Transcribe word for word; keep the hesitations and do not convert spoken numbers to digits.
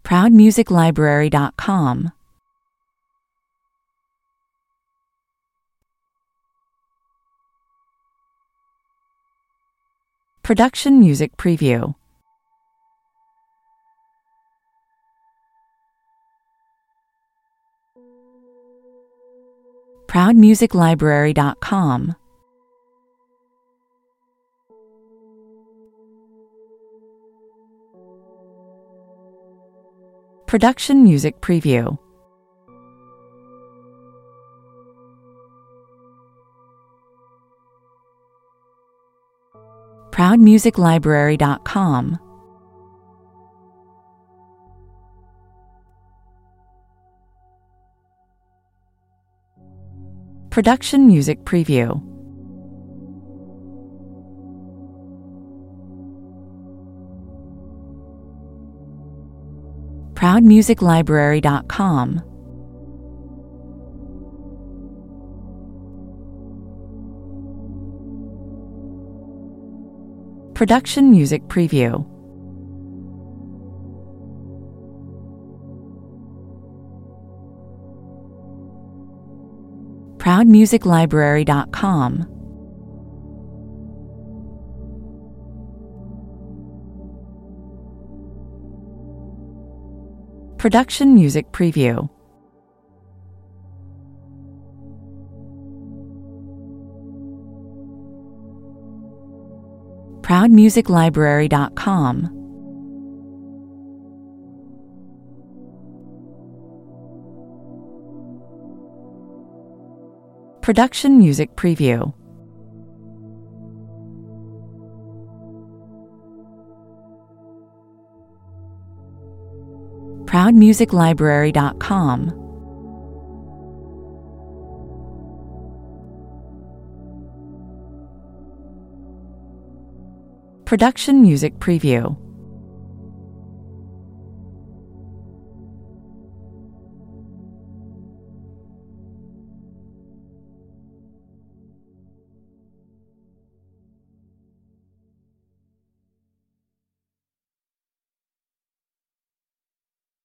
proud music library dot com, Production Music Preview. proud music library dot com, Production Music Preview. proud music library dot com, Production Music Preview. proud music library dot com, Production Music Preview. proud music library dot com, Production Music Preview. proud music library dot com, Production Music Preview. proud music library dot com, Production Music Preview.